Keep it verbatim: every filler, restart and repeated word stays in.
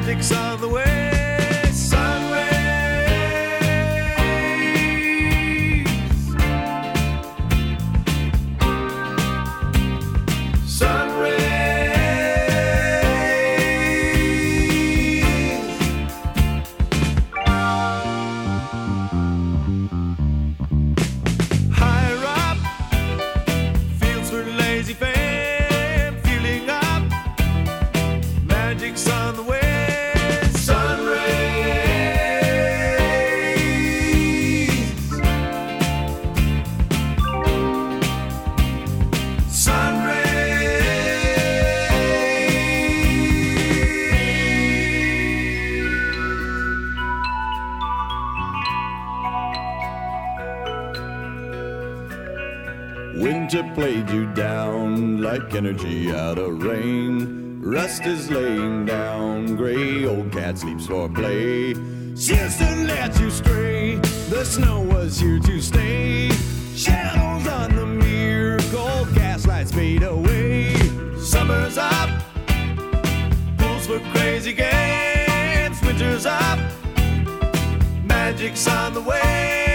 magic's on the way. Sun rays, sun higher up, fields for lazy fan, feeling up, magic's on the way. Sun rays, sun Winter played you down like energy out of rain. Rust is laying down, gray old cat sleeps for play. Siesta let you stray, the snow was here to stay. Shadows on the mirror, cold gaslights fade away. Summer's up, pools for crazy games. Winter's up, magic's on the way.